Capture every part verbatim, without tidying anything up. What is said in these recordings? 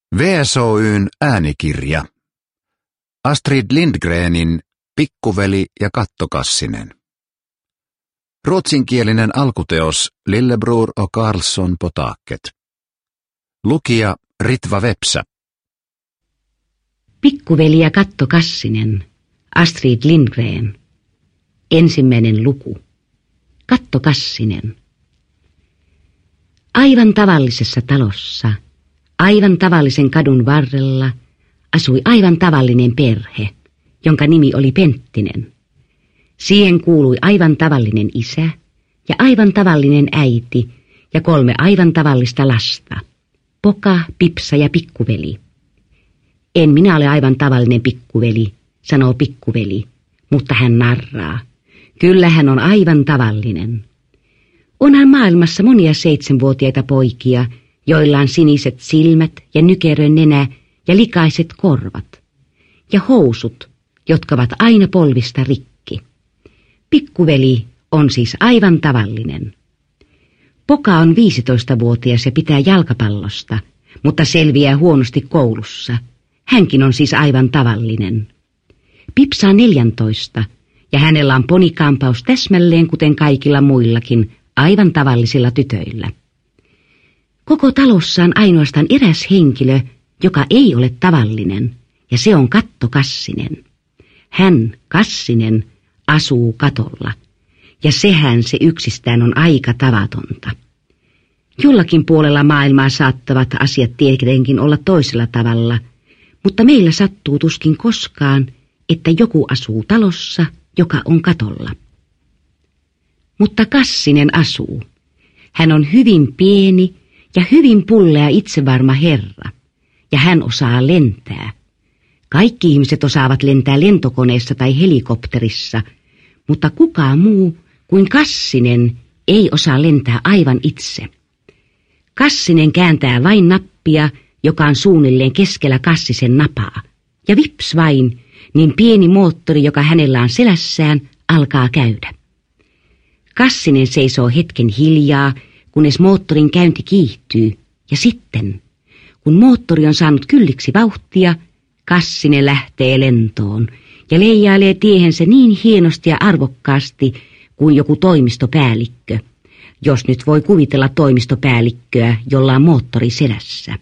V S O:n äänikirja. Astrid Lindgrenin Pikkuveli ja Kattokassinen. Ruotsinkielinen alkuteos Lillebror och Karlsson på taket. Lukija Ritva Vepsä. Pikkuveli ja Kattokassinen. Astrid Lindgren. Ensimmäinen luku. Kattokassinen. Aivan tavallisessa talossa, aivan tavallisen kadun varrella, asui aivan tavallinen perhe, jonka nimi oli Penttinen. Siihen kuului aivan tavallinen isä ja aivan tavallinen äiti ja kolme aivan tavallista lasta. Poka, Pipsa ja Pikkuveli. En minä ole aivan tavallinen pikkuveli, sanoo Pikkuveli, mutta hän narraa. Kyllä hän on aivan tavallinen. Onhan maailmassa monia seitsemänvuotiaita poikia, joilla on siniset silmät ja nykerön nenä ja likaiset korvat. Ja housut, jotka ovat aina polvista rikki. Pikkuveli on siis aivan tavallinen. Poka on viisitoistavuotias ja pitää jalkapallosta, mutta selviää huonosti koulussa. Hänkin on siis aivan tavallinen. Pipsa on neljäntoista ja hänellä on ponikampaus täsmälleen kuten kaikilla muillakin aivan tavallisilla tytöillä. Koko talossa on ainoastaan eräs henkilö, joka ei ole tavallinen, ja se on Kattokassinen. Hän, Kassinen, asuu katolla, ja sehän se yksistään on aika tavatonta. Jollakin puolella maailmaa saattavat asiat tietenkin olla toisella tavalla, mutta meillä sattuu tuskin koskaan, että joku asuu talossa, joka on katolla. Mutta Kassinen asuu. Hän on hyvin pieni ja hyvin pullea itsevarma herra, ja hän osaa lentää. Kaikki ihmiset osaavat lentää lentokoneessa tai helikopterissa, mutta kukaan muu kuin Kassinen ei osaa lentää aivan itse. Kassinen kääntää vain nappia, joka on suunnilleen keskellä Kassisen napaa, ja vips vain, niin pieni moottori, joka hänellä on selässään, alkaa käydä. Kassinen seisoo hetken hiljaa, kunnes moottorin käynti kiihtyy, ja sitten, kun moottori on saanut kylliksi vauhtia, Kassinen lähtee lentoon ja leijailee tiehensä niin hienosti ja arvokkaasti kuin joku toimistopäällikkö, jos nyt voi kuvitella toimistopäällikköä, jolla on moottori selässä.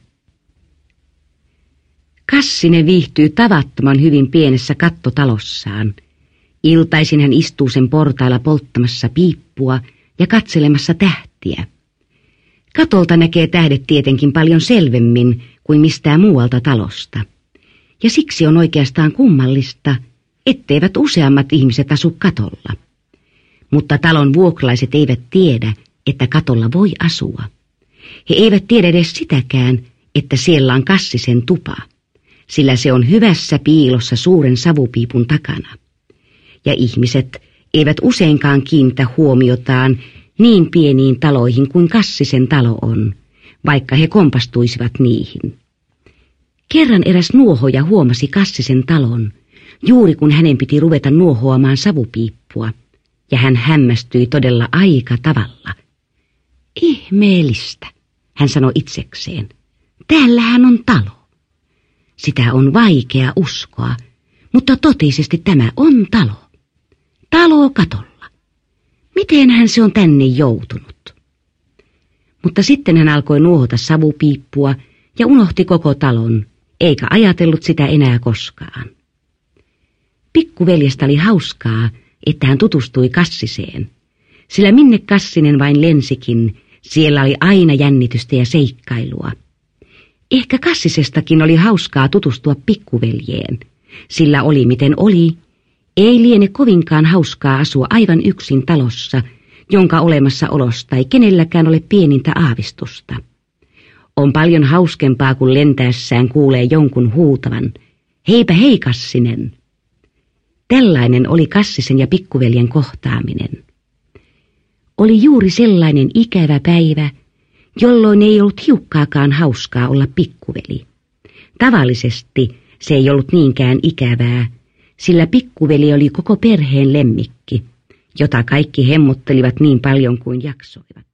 Kassinen viihtyy tavattoman hyvin pienessä kattotalossaan. Iltaisin hän istuu sen portailla polttamassa piippua ja katselemassa tähtiä. Katolta näkee tähdet tietenkin paljon selvemmin kuin mistään muualta talosta. Ja siksi on oikeastaan kummallista, etteivät useammat ihmiset asu katolla. Mutta talon vuokralaiset eivät tiedä, että katolla voi asua. He eivät tiedä edes sitäkään, että siellä on Kassisen tupa, sillä se on hyvässä piilossa suuren savupiipun takana. Ja ihmiset eivät useinkaan kiinnitä huomiotaan niin pieniin taloihin kuin Kassisen talo on, vaikka he kompastuisivat niihin. Kerran eräs nuohoja huomasi Kassisen talon, juuri kun hänen piti ruveta nuohoamaan savupiippua, ja hän hämmästyi todella aika tavalla. Ihmeellistä, hän sanoi itsekseen. Täällähän on talo. Sitä on vaikea uskoa, mutta totisesti tämä on talo. Talo katolla. Mitenhän se on tänne joutunut? Mutta sitten hän alkoi nuohota savupiippua ja unohti koko talon, eikä ajatellut sitä enää koskaan. Pikkuveljestä oli hauskaa, että hän tutustui Kassiseen, sillä minne Kassinen vain lensikin, siellä oli aina jännitystä ja seikkailua. Ehkä Kassisestakin oli hauskaa tutustua pikkuveljeen, sillä oli miten oli, ei liene kovinkaan hauskaa asua aivan yksin talossa, jonka olemassaolosta ei kenelläkään ole pienintä aavistusta. On paljon hauskempaa, kun lentäessään kuulee jonkun huutavan, heipä hei Kassinen. Tällainen oli Kassisen ja pikkuveljen kohtaaminen. Oli juuri sellainen ikävä päivä, jolloin ei ollut hiukkaakaan hauskaa olla pikkuveli. Tavallisesti se ei ollut niinkään ikävää, sillä pikkuveli oli koko perheen lemmikki, jota kaikki hemmottelivat niin paljon kuin jaksoivat.